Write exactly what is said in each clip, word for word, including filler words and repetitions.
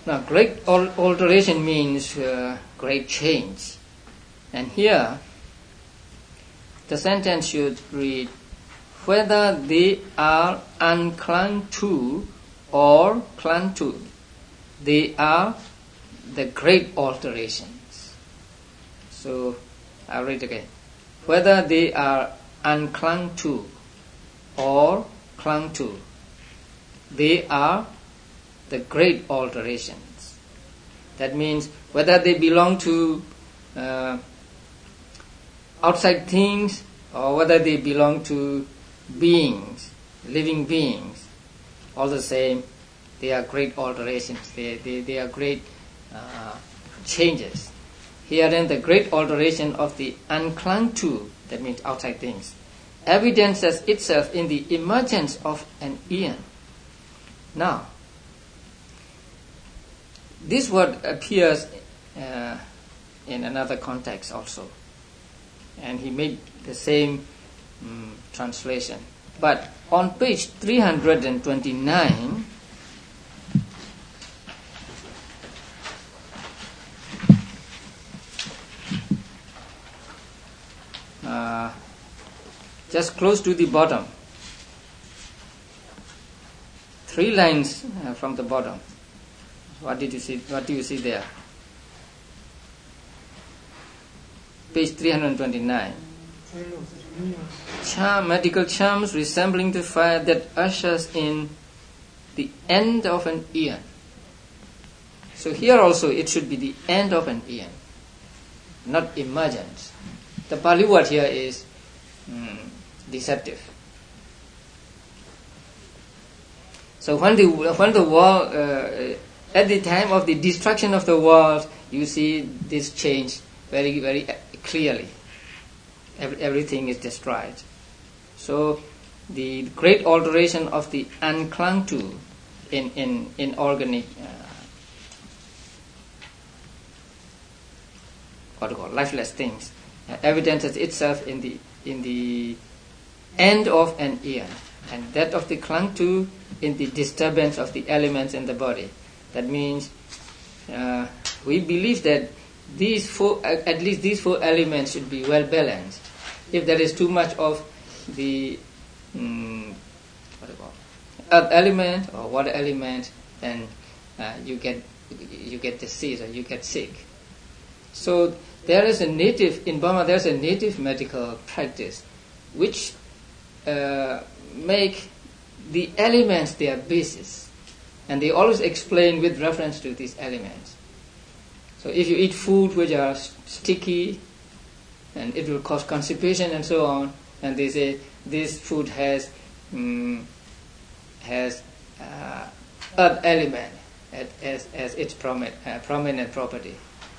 Now, great al- alteration means uh, great change. And here, the sentence should read, whether they are unclung to or clung to, they are the great alterations. So, I'll read again. Whether they are unclung to or clung to, they are the great alterations. That means whether they belong to uh, outside things or whether they belong to beings, living beings, all the same, they are great alterations. They, they, they are great uh, changes. Here then, the great alteration of the unclung to, that means outside things, evidences itself in the emergence of an eon. Now, this word appears uh, in another context also, and he made the same um, translation. But on page three hundred twenty-nine, uh, just close to the bottom, three lines uh, from the bottom. What did you see? What do you see there? Page three hundred twenty-nine. Charm, medical charms resembling to fire that ushers in the end of an eon. So here also it should be the end of an eon, not emergence. The Pali word here is mm, deceptive. So when the when the world uh, at the time of the destruction of the world, you see this change very very clearly. Every, everything is destroyed. So the great alteration of the unclung to in in in organic uh, what do you call lifeless things uh, evidences itself in the in the end of an eon, and that of the clung to in the disturbance of the elements in the body. That means uh, we believe that these four, at least these four elements should be well balanced. If there is too much of the um, what do you call earth element or water element, then uh, you get you get disease or you get sick. So there is a native in Burma. There is a native medical practice which uh, make the elements their basis, and they always explain with reference to these elements. So if you eat food which are sticky, and it will cause constipation and so on, and they say this food has um, has uh, earth element as, as, as its prominent, uh, prominent property.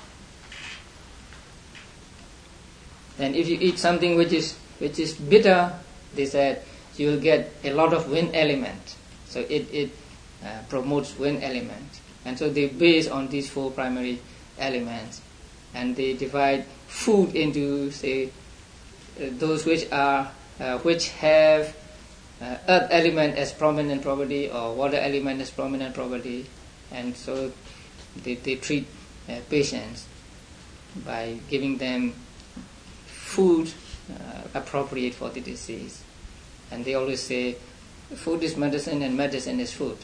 And if you eat something which is which is bitter, they said you will get a lot of wind element. So it, it uh, promotes wind element. And so they base on these four primary elements, and they divide food into, say, uh, those which are uh, which have uh, earth element as prominent property or water element as prominent property, and so they, they treat uh, patients by giving them food uh, appropriate for the disease. And they always say food is medicine and medicine is food.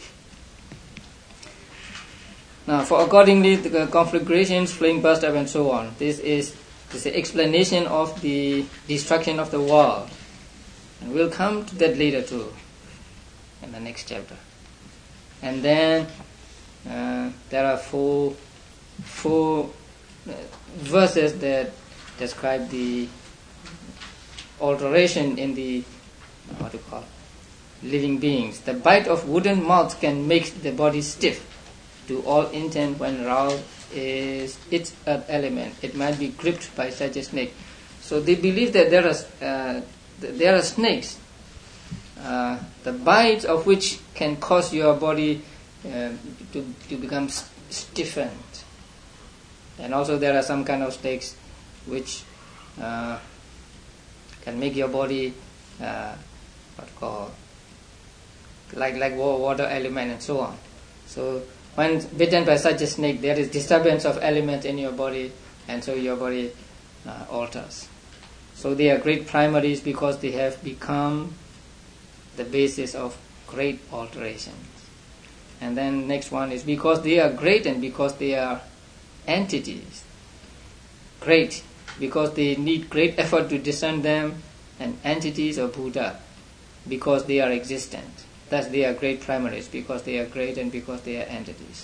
Now, for accordingly, the conflagrations, flame, burst up, and so on. This is this is the explanation of the destruction of the world, and we'll come to that later too, in the next chapter. And then uh, there are four four uh, verses that describe the alteration in the what do you call living beings. The bite of wooden mouth can make the body stiff. To all intent, when roused, is its earth element. It might be gripped by such a snake. So they believe that there are uh, there are snakes, uh, the bites of which can cause your body uh, to to become stiffened. And also there are some kind of snakes which uh, can make your body uh, what called like like water element and so on. So when bitten by such a snake, there is disturbance of elements in your body, and so your body uh, alters. So they are great primaries because they have become the basis of great alterations. And then next one is because they are great and because they are entities. Great because they need great effort to discern them, and entities of Buddha because they are existent. Thus they are great primaries because they are great and because they are entities.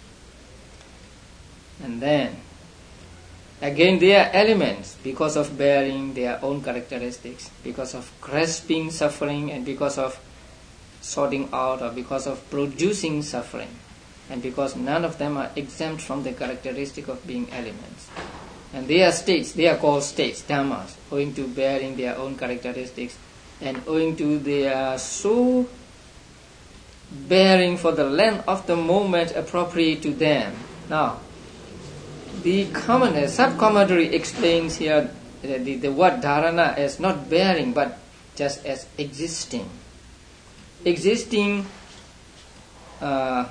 And then again they are elements because of bearing their own characteristics, because of grasping suffering, and because of sorting out, or because of producing suffering, and because none of them are exempt from the characteristic of being elements. And they are states, they are called states, dhammas, owing to bearing their own characteristics, and owing to their so bearing for the length of the moment appropriate to them. Now, the commentary, sub-commentary explains here the, the, the word dharana as not bearing, but just as existing. Existing uh,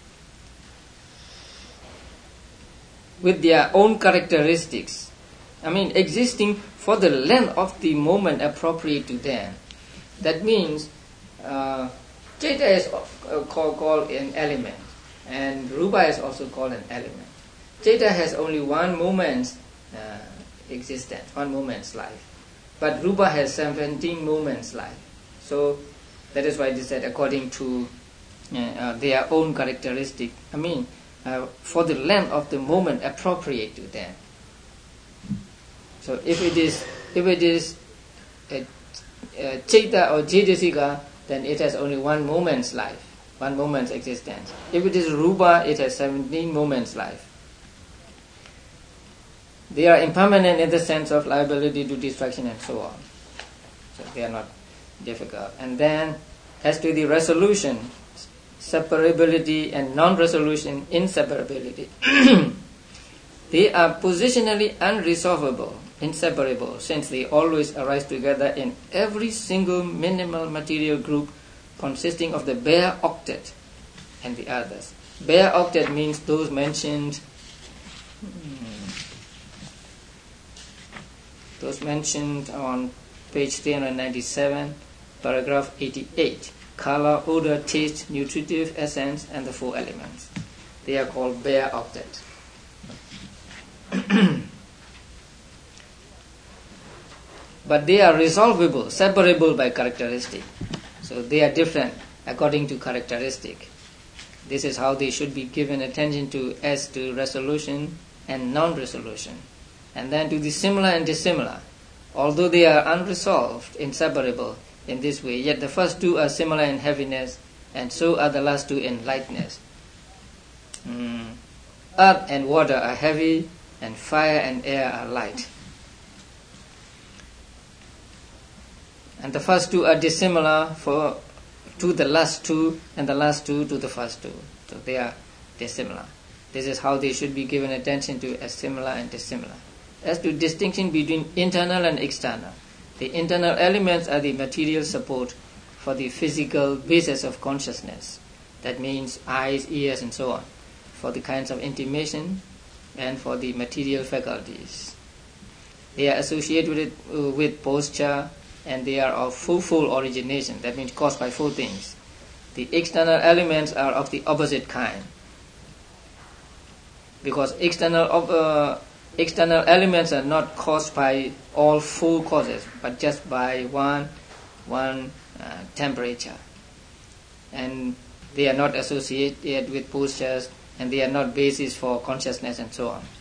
with their own characteristics. I mean, existing for the length of the moment appropriate to them. That means uh, Chaita is called, called an element, and Rupa is also called an element. Chaita has only one moment's uh, existence, one moment's life. But Rupa has seventeen moments' life. So that is why they said according to uh, uh, their own characteristic. I mean, uh, for the length of the moment appropriate to them. So if it is if it is a, a Chaita or Cetasika, then it has only one moment's life, one moment's existence. If it is Rupa, it has seventeen moments' life. They are impermanent in the sense of liability to destruction and so on. So they are not difficult. And then, as to the resolution, separability and non-resolution, inseparability, they are positionally unresolvable, inseparable, since they always arise together in every single minimal material group consisting of the bare octet and the others. Bare octet means those mentioned those mentioned on page three hundred ninety-seven, paragraph eighty-eight. Color, odor, taste, nutritive essence, and the four elements. They are called bare octet. But they are resolvable, separable by characteristic. So they are different according to characteristic. This is how they should be given attention to as to resolution and non-resolution. And then to the similar and dissimilar. Although they are unresolved, inseparable in this way, yet the first two are similar in heaviness, and so are the last two in lightness. Mm. Earth and water are heavy, and fire and air are light. And the first two are dissimilar for to the last two, and the last two to the first two. So they are dissimilar. This is how they should be given attention to as similar and dissimilar. As to distinction between internal and external, the internal elements are the material support for the physical basis of consciousness. That means eyes, ears, and so on, for the kinds of intimation and for the material faculties. They are associated with, uh, with posture, and they are of fourfold origination. That means caused by four things. The external elements are of the opposite kind, because external uh, external elements are not caused by all four causes, but just by one one uh, temperature. And they are not associated with postures, and they are not basis for consciousness and so on.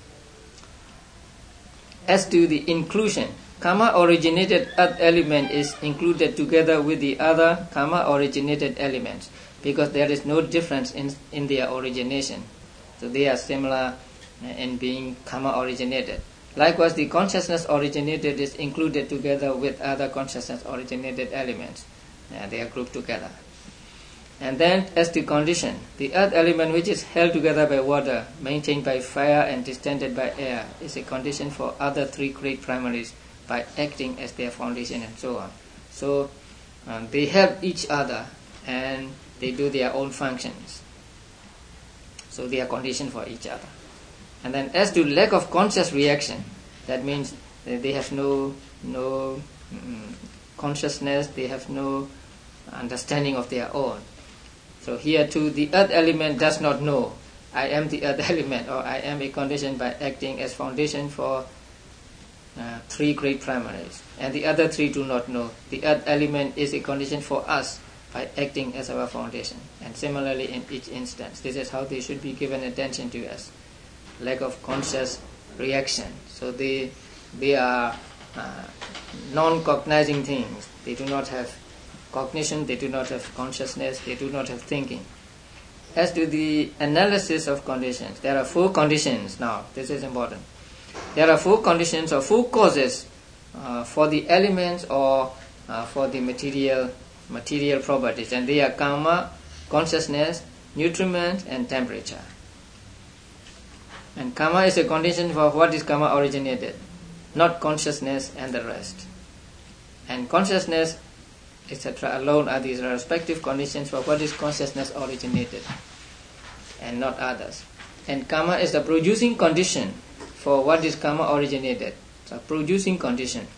As to the inclusion, karma-originated earth element is included together with the other karma-originated elements, because there is no difference in, in their origination. So they are similar in being karma-originated. Likewise, the consciousness-originated is included together with other consciousness-originated elements. Uh, they are grouped together. And then, as the condition, the earth element, which is held together by water, maintained by fire, and distended by air, is a condition for other three great primaries by acting as their foundation and so on. So, um, they help each other and they do their own functions. So they are conditioned for each other. And then as to lack of conscious reaction, that means that they have no no um, consciousness, they have no understanding of their own. So here too, the earth element does not know, I am the earth element, or I am a condition by acting as foundation for uh, three great primaries. And the other three do not know. The earth element is a condition for us by acting as our foundation. And similarly in each instance, this is how they should be given attention to us. Lack of conscious reaction. So they they are uh, non-cognizing things. They do not have cognition, they do not have consciousness, they do not have thinking. As to the analysis of conditions, there are four conditions now. This is important. There are four conditions or four causes uh, for the elements or uh, for the material material properties, and they are karma, consciousness, nutriment, and temperature. And karma is a condition for what is karma originated, not consciousness and the rest. And consciousness, et cetera alone are these respective conditions for what is consciousness originated, and not others. And karma is the producing condition for what is karma originated. So producing condition.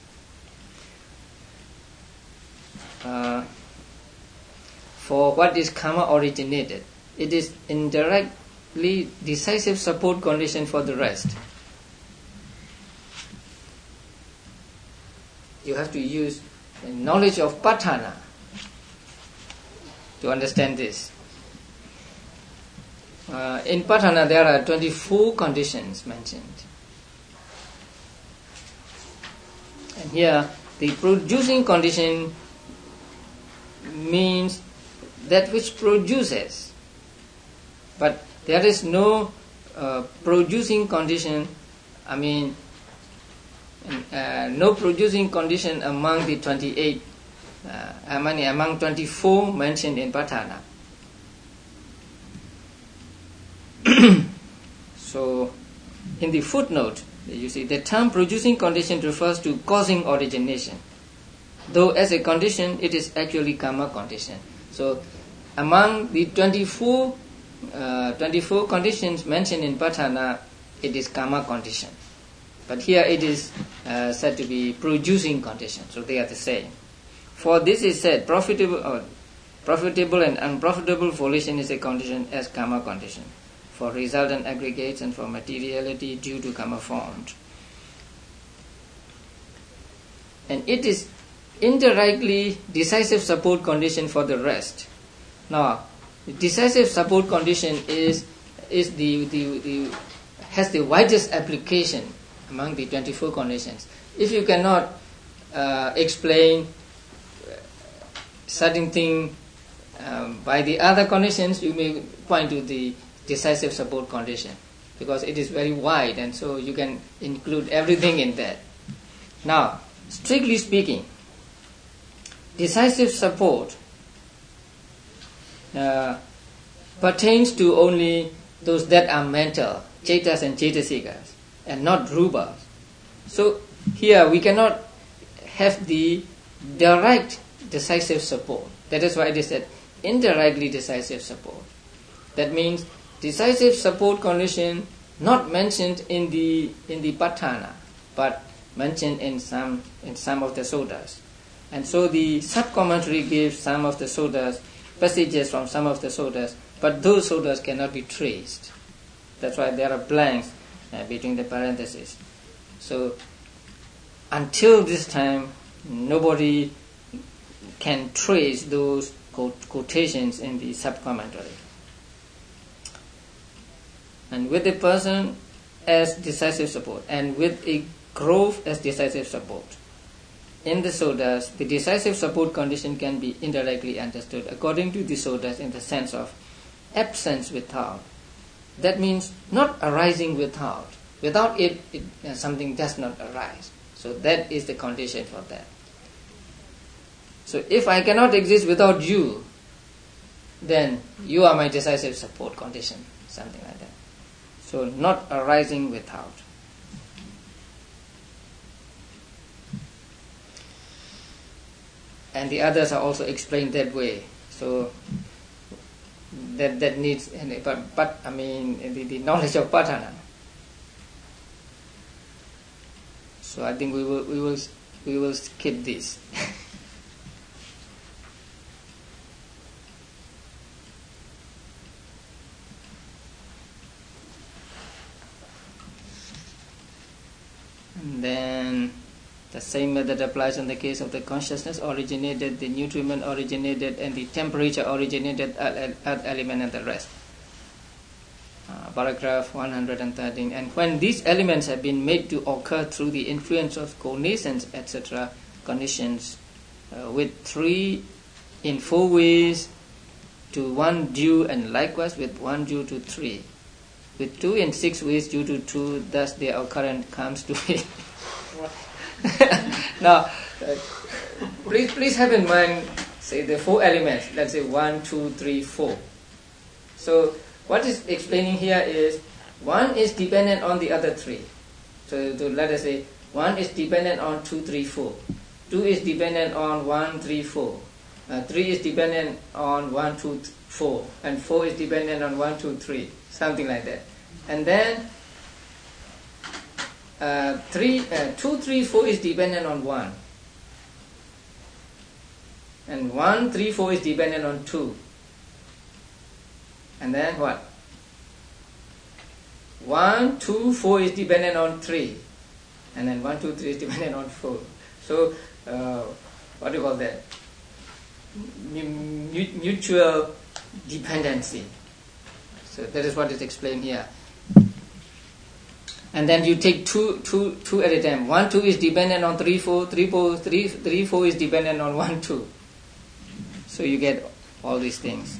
Uh, for what is karma originated. It is indirectly decisive support condition for the rest. You have to use knowledge of patthana to understand this. Uh, in patthana there are twenty-four conditions mentioned. And here the producing condition means that which produces. But there is no uh, producing condition, I mean, uh, no producing condition among the twenty-eight, uh, among, among twenty-four mentioned in patthana. So, in the footnote, you see, the term producing condition refers to causing origination. Though as a condition, it is actually karma condition. So, among the twenty-four, uh, twenty-four conditions mentioned in patthana, it is karma condition. But here it is uh, said to be producing condition. So they are the same. For this is said, profitable, or profitable and unprofitable volition is a condition as karma condition, for resultant aggregates and for materiality due to karma formed. And it is indirectly decisive support condition for the rest. Now, the decisive support condition is is the, the, the has the widest application among the twenty-four conditions. If you cannot uh, explain certain thing um, by the other conditions, you may point to the decisive support condition, because it is very wide, and so you can include everything in that. Now, strictly speaking, decisive support uh, pertains to only those that are mental, cetas and cetasikas, and not rupas. So here we cannot have the direct decisive support. That is why it is said indirectly decisive support. That means decisive support condition not mentioned in the in the patthana, but mentioned in some in some of the suttas. And so the sub-commentary gives some of the suttas, passages from some of the suttas, but those suttas cannot be traced. That's why there are blanks uh, between the parentheses. So until this time, nobody can trace those quotations in the sub-commentary. And with a person as decisive support, and with a grove as decisive support, in the suttas, the decisive support condition can be indirectly understood according to the suttas in the sense of absence without. That means not arising without. Without it, it uh, something does not arise. So that is the condition for that. So if I cannot exist without you, then you are my decisive support condition, something like that. So not arising without. And the others are also explained that way. So that that needs, but, but I mean the, the knowledge of patthana. So I think we will we will we will skip this. And then the same method applies in the case of the consciousness originated, the nutriment originated, and the temperature originated, earth element, and the rest. Uh, paragraph one hundred thirteen. And when these elements have been made to occur through the influence of connaissance, et cetera, conditions, uh, with three in four ways to one due, and likewise with one due to three, with two in six ways due to two, thus their occurrence comes to it. Now, uh, please please have in mind, say the four elements. Let's say one, two, three, four. So what is explaining here is one is dependent on the other three. So, so let us say one is dependent on two, three, four. Two is dependent on one, three, four. Uh, three is dependent on one, two, four, and four is dependent on one, two, three. Something like that. And then uh, three, uh, two, three, four is dependent on one, and one, three, four is dependent on two. And then what? One, two, four is dependent on three, and then one, two, three is dependent on four. So, uh, what do you call that? Mutual dependency. So that is what is explained here. And then you take two, two, two at a time. One, two is dependent on three, four. Three, four, three, three, four is dependent on one, two. So you get all these things.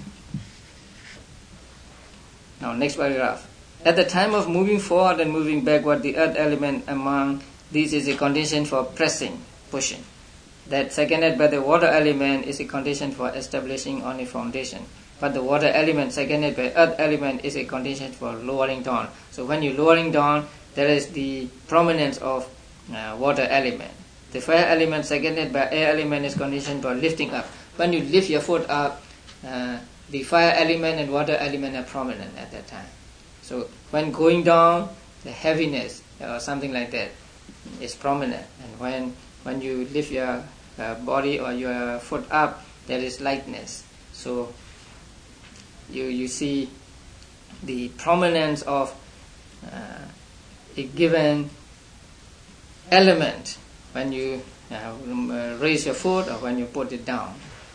Now, next paragraph. At the time of moving forward and moving backward, the earth element among these is a condition for pressing, pushing. That seconded by the water element is a condition for establishing on a foundation. But the water element seconded by earth element is a condition for lowering down. So when you're lowering down, there is the prominence of uh, water element. The fire element seconded by air element is conditioned for lifting up. When you lift your foot up, uh, the fire element and water element are prominent at that time. So when going down, the heaviness or something like that is prominent. And when when you lift your uh, body or your foot up, there is lightness. So you you see the prominence of uh, a given element when you uh, raise your foot or when you put it down.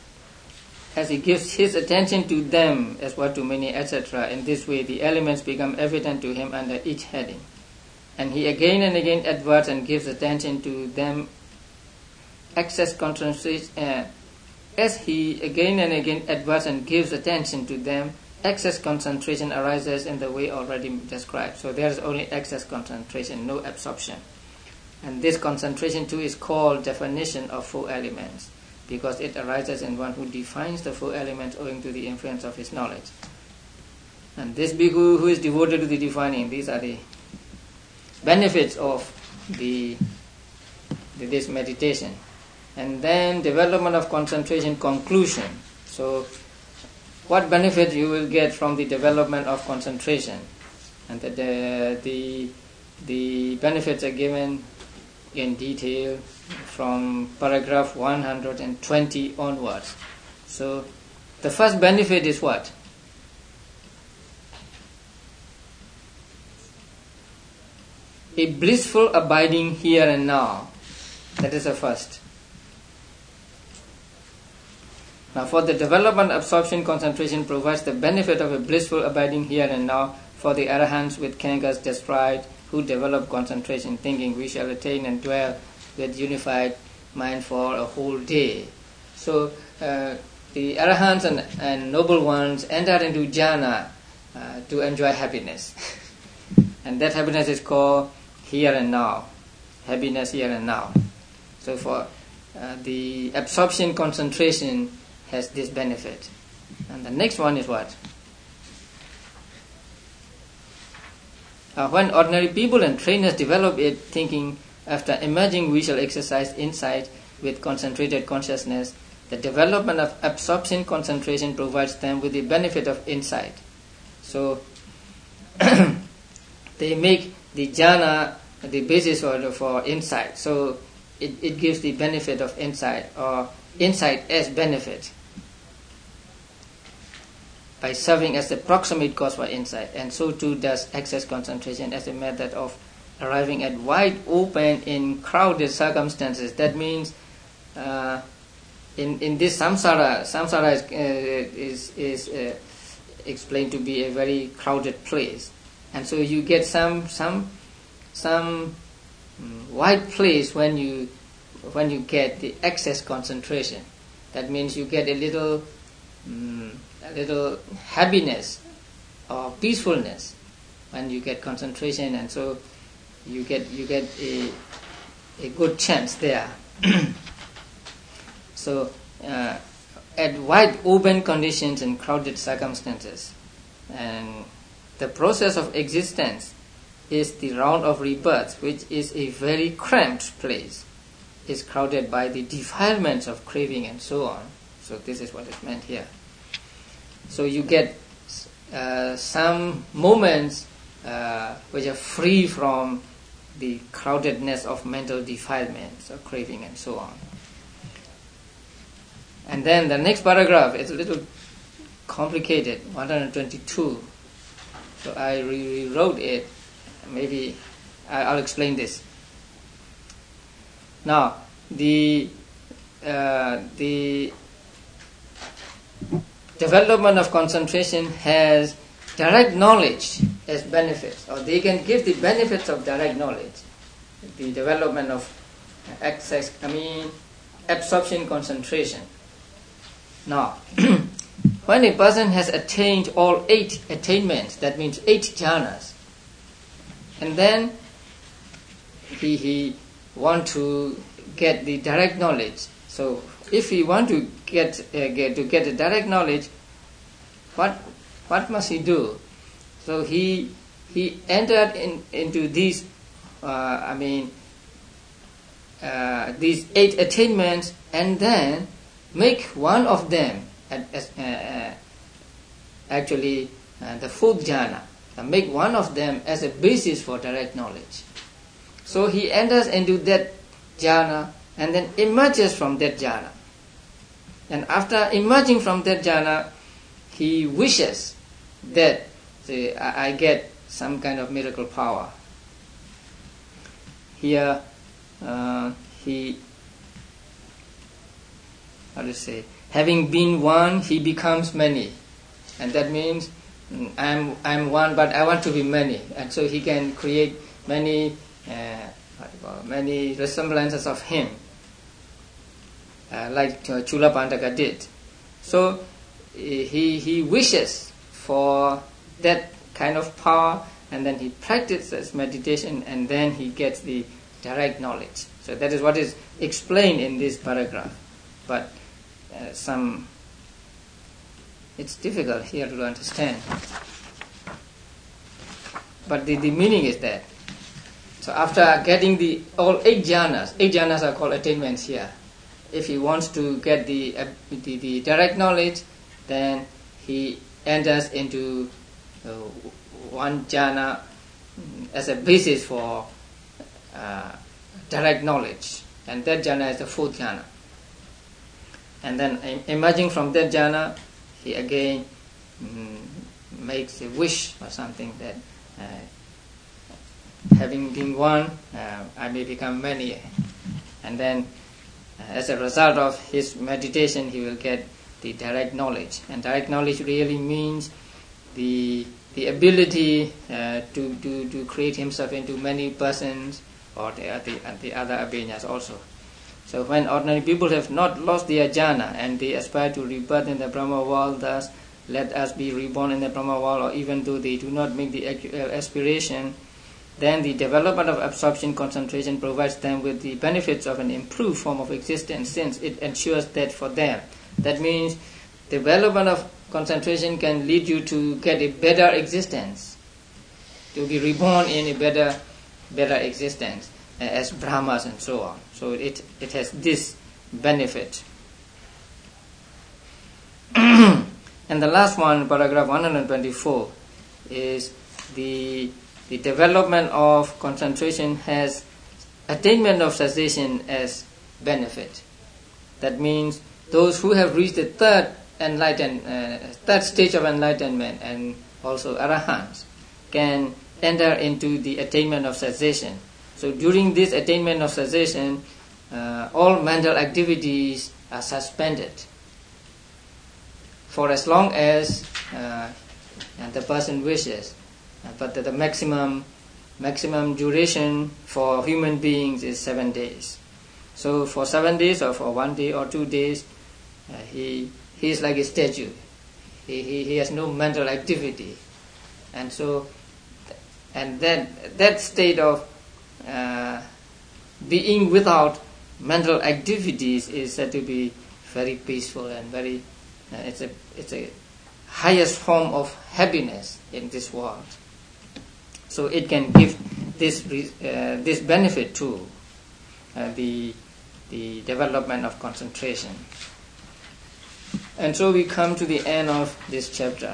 As he gives his attention to them as what to many, et cetera. In this way, the elements become evident to him under each heading. And he again and again adverts and gives attention to them. Excess concentration, uh, as he again and again adverts and gives attention to them, excess concentration arises in the way already described. So there is only excess concentration, no absorption. And this concentration too is called definition of four elements, because it arises in one who defines the four elements owing to the influence of his knowledge. And this bhikkhu who is devoted to the defining, these are the benefits of the, the this meditation. And then development of concentration, conclusion. So what benefit you will get from the development of concentration? And the the the, the benefits are given in detail from paragraph one hundred twenty onwards. So the first benefit is what? A blissful abiding here and now. That is the first. Now for the development, absorption, concentration provides the benefit of a blissful abiding here and now for the arahants with Khenkas described, who develop concentration, thinking we shall attain and dwell with unified mind for a whole day. So uh, the arahants and, and noble ones enter into jhana uh, to enjoy happiness. And that happiness is called here and now. Happiness here and now. So for uh, the absorption, concentration has this benefit. And the next one is what? Uh, when ordinary people and trainers develop it, thinking after emerging we shall exercise insight with concentrated consciousness, the development of absorption concentration provides them with the benefit of insight. So they make the jhana the basis for, for insight. So it, it gives the benefit of insight, or insight as benefit, by serving as the proximate cause for insight. And so too does access concentration as a method of arriving at wide open in crowded circumstances. That means uh, in in this samsara, samsara is uh, is, is uh, explained to be a very crowded place, and so you get some some some um, wide place when you when you get the access concentration. That means you get a little um, a little happiness or peacefulness when you get concentration, and so you get you get a a good chance there. So uh, at wide open conditions and crowded circumstances, and the process of existence is the round of rebirth, which is a very cramped place, is crowded by the defilements of craving and so on. So this is what is meant here. So you get uh, some moments uh, which are free from the crowdedness of mental defilements or craving and so on. And then the next paragraph is a little complicated, one hundred twenty-two. So I rewrote it. Maybe I'll explain this. Now, the uh, the development of concentration has direct knowledge as benefits, or they can give the benefits of direct knowledge. The development of access, I mean, absorption concentration. Now, when a person has attained all eight attainments, that means eight jhanas, and then he he want to get the direct knowledge. So, if he want to get, uh, get to get the direct knowledge, what what must he do? So he he entered in, into these, uh, I mean, uh, these eight attainments, and then make one of them as uh, uh, actually uh, the fourth jhana. Uh, make one of them as a basis for direct knowledge. So he enters into that jhana and then emerges from that jhana. And after emerging from that jhana, he wishes that say, I, I get some kind of miracle power. Here, uh, he, how to say, having been one, he becomes many, and that means mm, I'm I'm one, but I want to be many, and so he can create many uh, what do you call it, many resemblances of him, uh, like uh, Chulapandaka did. So he he wishes for that kind of power, and then he practices meditation, and then he gets the direct knowledge. So that is what is explained in this paragraph. But uh, some it's difficult here to understand. But the, the meaning is that. So after getting the all eight jhanas, eight jhanas are called attainments here. If he wants to get the uh, the, the direct knowledge, then he enters into uh, one jhana as a basis for uh, direct knowledge, and that jhana is the fourth jhana. And then emerging from that jhana, he again mm, makes a wish or something that uh, having been one, uh, I may become many. And then uh, as a result of his meditation, he will get the direct knowledge. And direct knowledge really means the the ability uh, to, to, to create himself into many persons, or the, the, the other abhinyas also. So when ordinary people have not lost their jhana and they aspire to rebirth in the Brahma world, thus let us be reborn in the Brahma world, or even though they do not make the aspiration, then the development of absorption concentration provides them with the benefits of an improved form of existence, since it ensures that for them. That means development of concentration can lead you to get a better existence, to be reborn in a better, better existence as Brahmas and so on. So it it has this benefit. And the last one, paragraph one hundred twenty-four, is the, the development of concentration has attainment of cessation as benefit. That means those who have reached the third enlightened, uh, third stage of enlightenment, and also arahants, can enter into the attainment of cessation. So during this attainment of cessation, uh, all mental activities are suspended for as long as uh, the person wishes. Uh, but the, the maximum maximum duration for human beings is seven days. So for seven days or for one day or two days, uh, he he is like a statue. He, he he has no mental activity, and so and then that state of uh, being without mental activities is said to be very peaceful and very. Uh, it's a it's a highest form of happiness in this world. So it can give this uh, this benefit to uh, the the development of concentration. And so we come to the end of this chapter.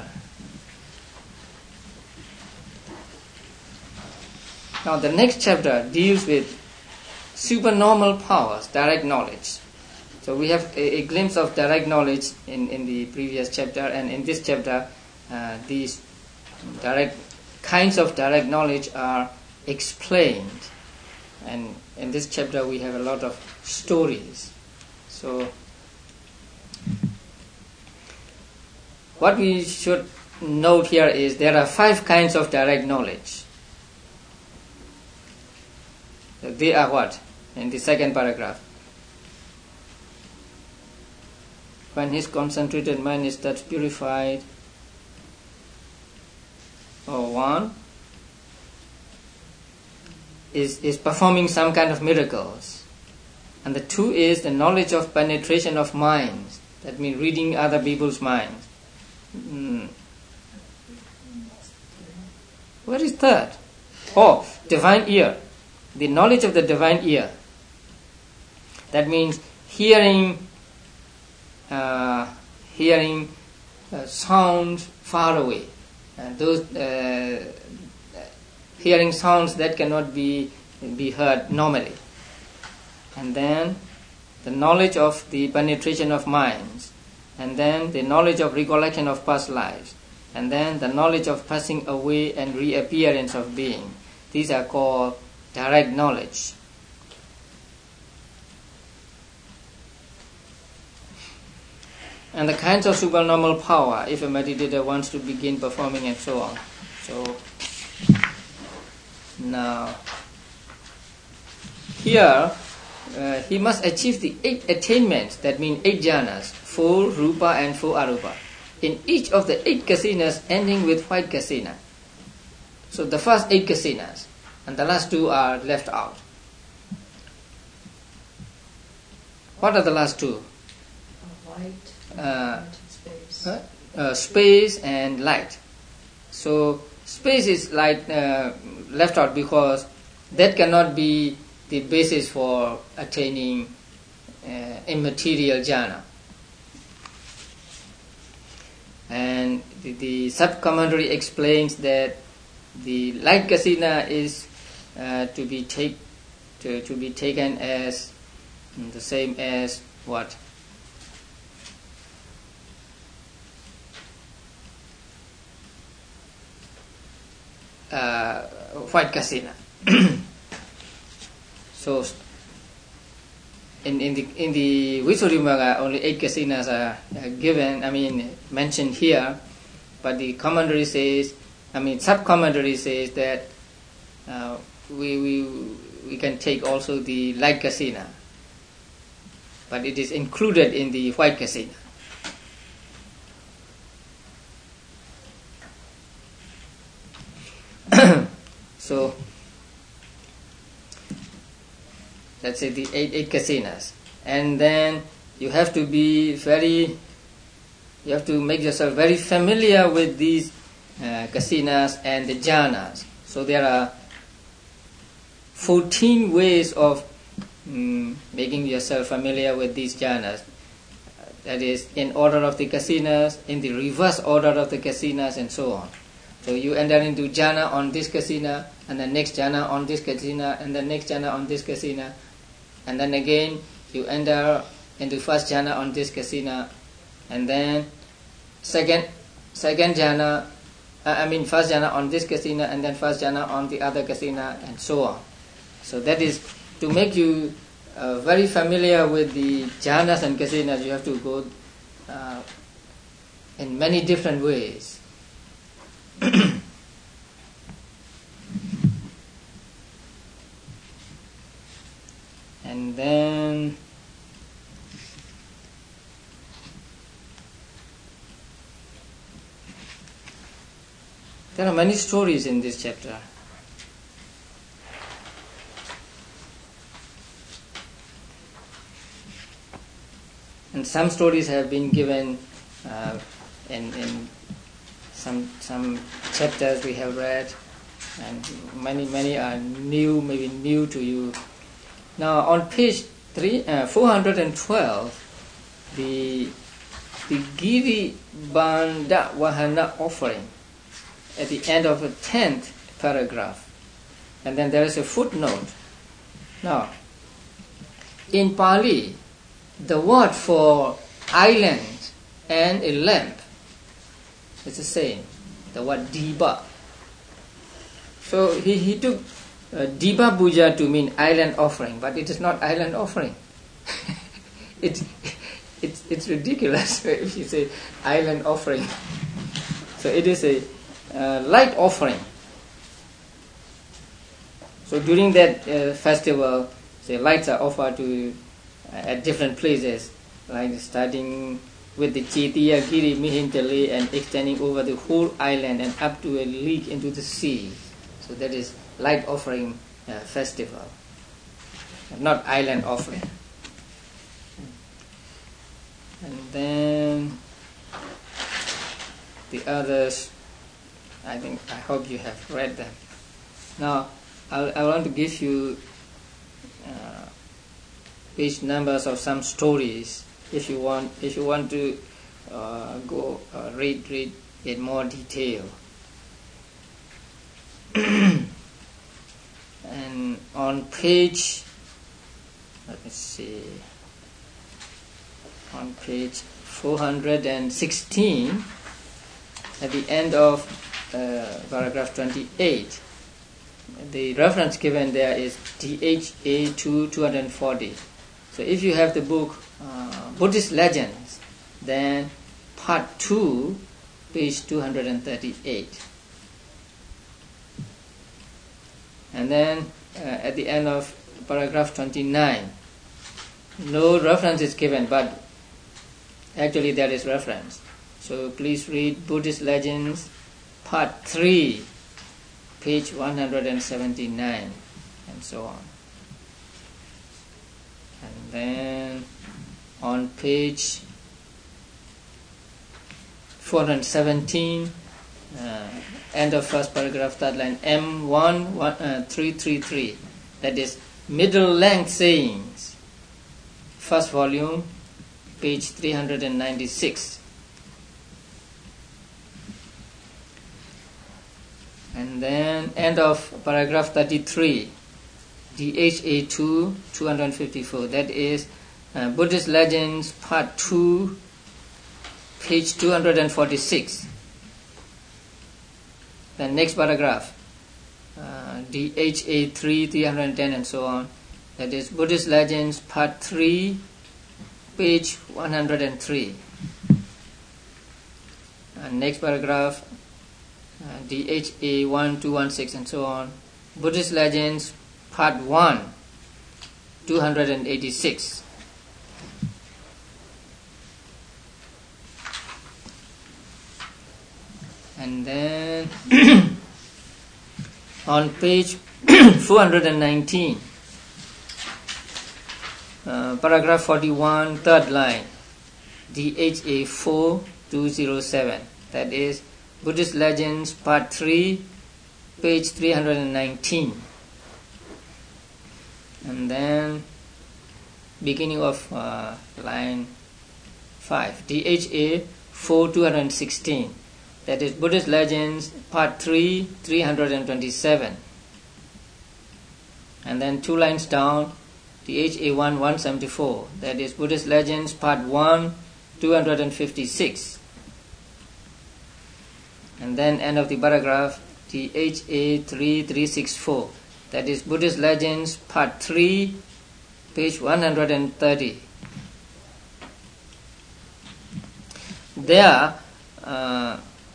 Now the next chapter deals with supernormal powers, direct knowledge. So we have a, a glimpse of direct knowledge in, in the previous chapter, and in this chapter uh, these direct kinds of direct knowledge are explained. And in this chapter we have a lot of stories. So what we should note here is there are five kinds of direct knowledge. They are what? In the second paragraph. When his concentrated mind is thus purified, or one is, is performing some kind of miracles. And the two is the knowledge of penetration of minds. That means reading other people's minds. Mm. What is third? Oh, divine ear. The knowledge of the divine ear. That means hearing uh, hearing uh, sounds far away. Uh, those uh, hearing sounds that cannot be be heard normally. And then the knowledge of the penetration of minds. And then the knowledge of recollection of past lives. And then the knowledge of passing away and reappearance of being. These are called direct knowledge. And the kinds of supernormal power, if a meditator wants to begin performing and so on. So, now, here, uh, he must achieve the eight attainments, that means eight jhanas, full rupa and full arupa, in each of the eight kasinas ending with white kasina. So the first eight kasinas, and the last two are left out. What are the last two? White, uh, and space. Uh, uh, space and light. So space is light uh, left out because that cannot be the basis for attaining uh, immaterial jhana. And the, the sub-commentary explains that the light kasina is uh, to be take to, to be taken as the same as what? Uh, white kasina. So in in the in the Visuddhimagga only eight kasinas are uh, given. I mean mentioned here, but the commentary says, I mean sub-commentary says that uh, we we we can take also the light kasina, but it is included in the white kasina. So let's say the eight eight kasinas, and then you have to be very, you have to make yourself very familiar with these uh, kasinas and the jhanas. So there are fourteen ways of um, making yourself familiar with these jhanas. that is in order of the kasinas, in the reverse order of the kasinas, and so on. So you enter into jhana on this kasina, and the next jhana on this kasina, and the next jhana on this kasina, and then again you enter into first jhana on this kasina, and then second second jhana, uh, I mean first jhana on this kasina, and then first jhana on the other kasina, and so on. So that is to make you uh, very familiar with the jhanas and kasinas. You have to go uh, in many different ways. And then there are many stories in this chapter. And some stories have been given uh, in, in some some chapters we have read, and many many are new, maybe new to you. Now on page three, uh, four hundred twelve, the the Giri Banda Wahana offering at the end of the tenth paragraph, and then there is a footnote. Now, in Pali, the word for island and a lamp is the same, the word Diba. So he, he took uh, Diba Puja to mean island offering, but it is not island offering. it, it, it's ridiculous if you say island offering. So it is a uh, light offering. So during that uh, festival, the lights are offered to uh, at different places, like starting with the Chetiya Giri Mihintale and extending over the whole island and up to a league into the sea. So that is light offering uh, festival, not island offering. And then the others, I think, I hope you have read them. Now, I, I want to give you uh, page numbers of some stories. If you want, if you want to uh, go uh, read, read in more detail. And on page, let me see, on page four hundred sixteen, at the end of uh, paragraph twenty-eight, the reference given there is D H A two two forty. So if you have the book uh, Buddhist Legends, then part two, page two hundred thirty-eight. And then uh, at the end of paragraph twenty-nine, no reference is given, but actually there is reference. So please read Buddhist Legends, part three, page one hundred seventy-nine, and so on. And then on page four hundred seventeen, uh, end of first paragraph, third line, M one three three three, that is middle length sayings, first volume, page three hundred ninety-six. And then end of paragraph thirty-three, D H A two two fifty-four, that is uh, Buddhist Legends, part two, page two hundred forty-six. The next paragraph, uh, D H A three three ten, and so on, that is Buddhist Legends, part three, page one hundred three. And next paragraph, uh, D H A one two sixteen, and so on, Buddhist Legends, part one, two hundred eighty-six. And then on page four hundred nineteen, uh, paragraph forty-one, third line, D H A four two oh seven, that is Buddhist Legends, part three, page three hundred nineteen. And then beginning of uh, line five, D H A four two sixteen. That is Buddhist Legends, Part three, three hundred twenty-seven. And then two lines down, D H A one one seventy-four. That is Buddhist Legends, Part one, two hundred fifty-six. And then end of the paragraph, T H A three three six four. That is Buddhist Legends, Part three, page one hundred thirty. There, uh,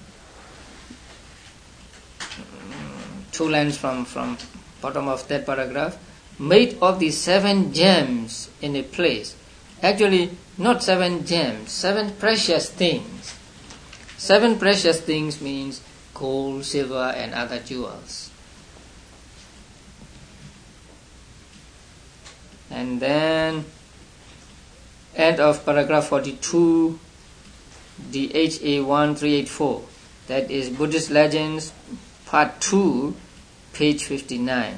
two lines from, from bottom of that paragraph, made of the seven gems in a place. Actually, not seven gems, seven precious things. Seven precious things means gold, silver, and other jewels. And then, end of paragraph forty-two, D H A one three eight four. That is Buddhist Legends, Part two, page fifty-nine.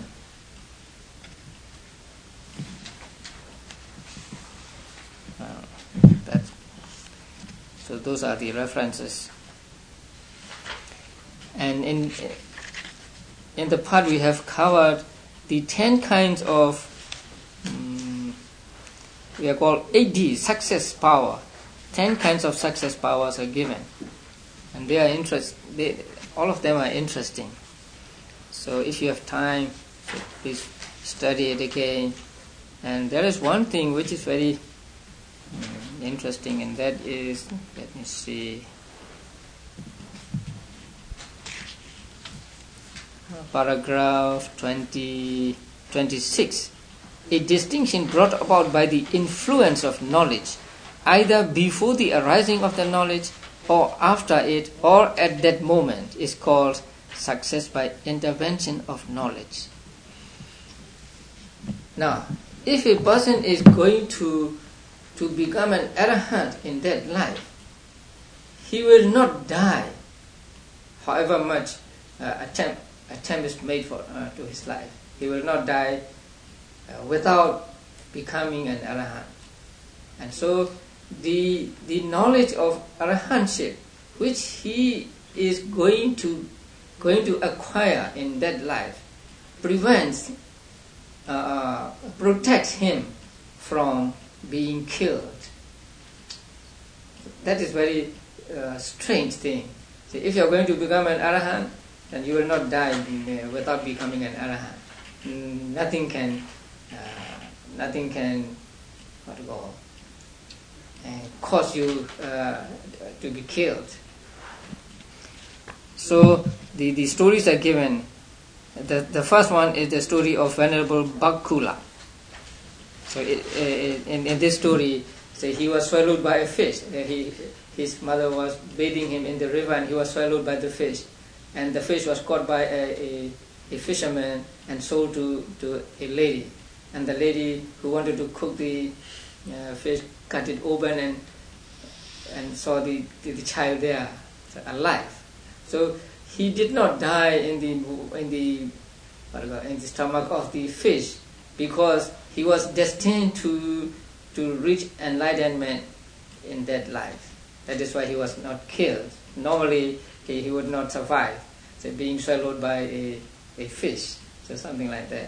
Uh, that, so those are the references. And in in the part we have covered the ten kinds of, um, we are called eight D, success power. Ten kinds of success powers are given. And they are interest, they, all of them are interesting. So if you have time, please study it again. And there is one thing which is very um, interesting, and that is, let me see, paragraph twenty, twenty-six. A distinction brought about by the influence of knowledge, either before the arising of the knowledge or after it or at that moment, is called success by intervention of knowledge. Now, if a person is going to to become an arahant in that life, he will not die, however much uh, attempt attempt is made for uh, to his life. He will not die uh, without becoming an arahant. And so the the knowledge of arahantship, which he is going to going to acquire in that life, prevents, uh, protects him from being killed. That is very uh, strange thing. So if you are going to become an arahant, then you will not die uh, without becoming an arahant. Mm, nothing can, uh, nothing can, what to call, uh, cause you uh, to be killed. So the, the stories are given. The, the first one is the story of Venerable Bhakkula. So it, uh, in, in this story, say he was swallowed by a fish. Uh, he, his mother was bathing him in the river, and he was swallowed by the fish. And the fish was caught by a, a, a fisherman and sold to, to a lady. And the lady who wanted to cook the uh, fish cut it open and and saw the, the, the child there, alive. So he did not die in the in the in the stomach of the fish, because he was destined to to reach enlightenment in that life. That is why he was not killed. Normally he, he would not survive, so being swallowed by a, a fish, so something like that.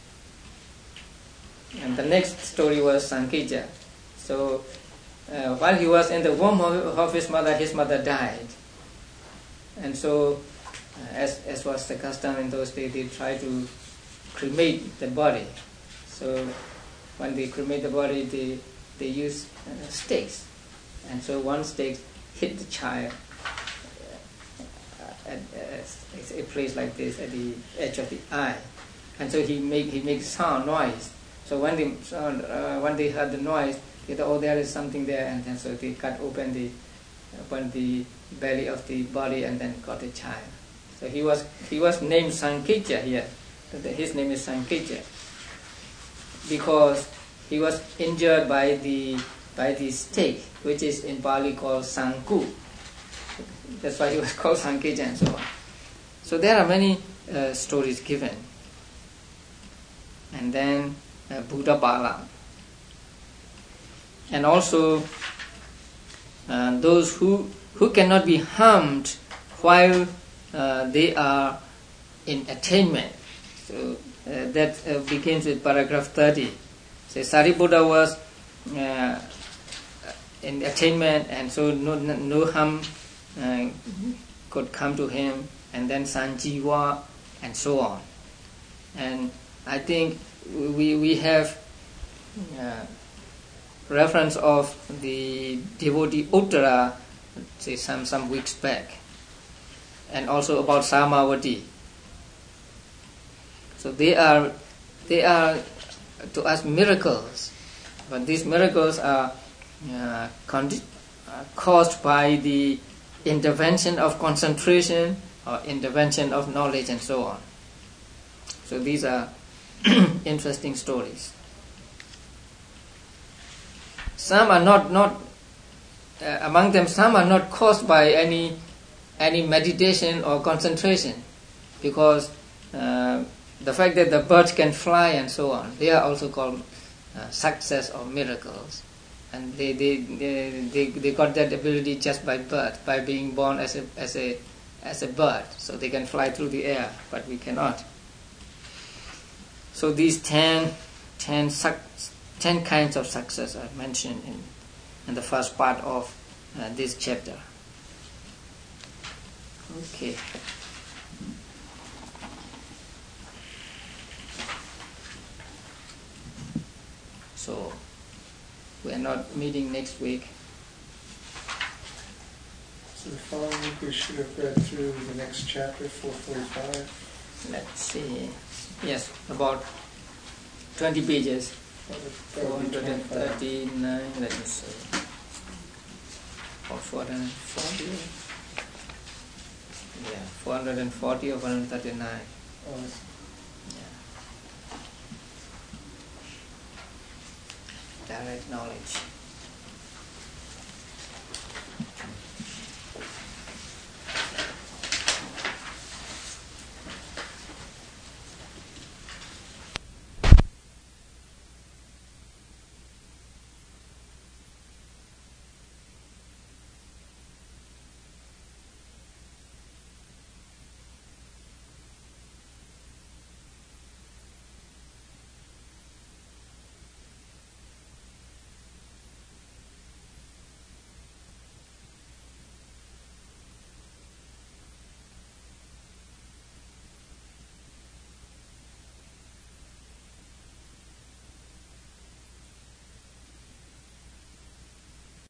And the next story was Sankija. So uh, while he was in the womb of his mother, his mother died. And so, uh, as, as was the custom in those days, they tried to cremate the body. So when they cremate the body, they, they use uh, stakes. And so one stake hit the child uh, at, at a place like this, at the edge of the eye. And so he make he makes sound, noise. So when they, uh, when they heard the noise, they thought, oh, there is something there. And then so they cut open the, open the belly of the body and then got a child. So he was he was named Sankija here. His name is Sankija because he was injured by the by the stake, which is in Pali called Sanku. That's why he was called Sankija and so on. So there are many uh, stories given. And then uh, Buddha Bala. And also uh, those who, who cannot be harmed while uh, they are in attainment. So uh, that uh, begins with paragraph thirty. So Sariputta was uh, in attainment, and so no, no harm uh, could come to him, and then Sanjiva, and so on. And I think we we have uh, reference of the devotee Uttara, say some some weeks back, and also about Samavati. So they are they are to us miracles, but these miracles are uh, condi- uh, caused by the intervention of concentration or intervention of knowledge and so on. So these are interesting stories. Some are not not uh, among them. Some are not caused by any any meditation or concentration, because uh, the fact that the birds can fly and so on, they are also called uh, success or miracles, and they they, they they they got that ability just by birth, by being born as a as a as a bird, so they can fly through the air, but we cannot. So these ten, ten, ten kinds of success are mentioned in, in the first part of uh, this chapter. Okay. So we are not meeting next week. So the following week we should have read through the next chapter, four forty-five. Let's see. Yes, about twenty pages. four hundred thirty-nine, let me see. Or four hundred forty. Yeah, four hundred forty or four hundred thirty-nine. Oh, Yeah. Direct knowledge.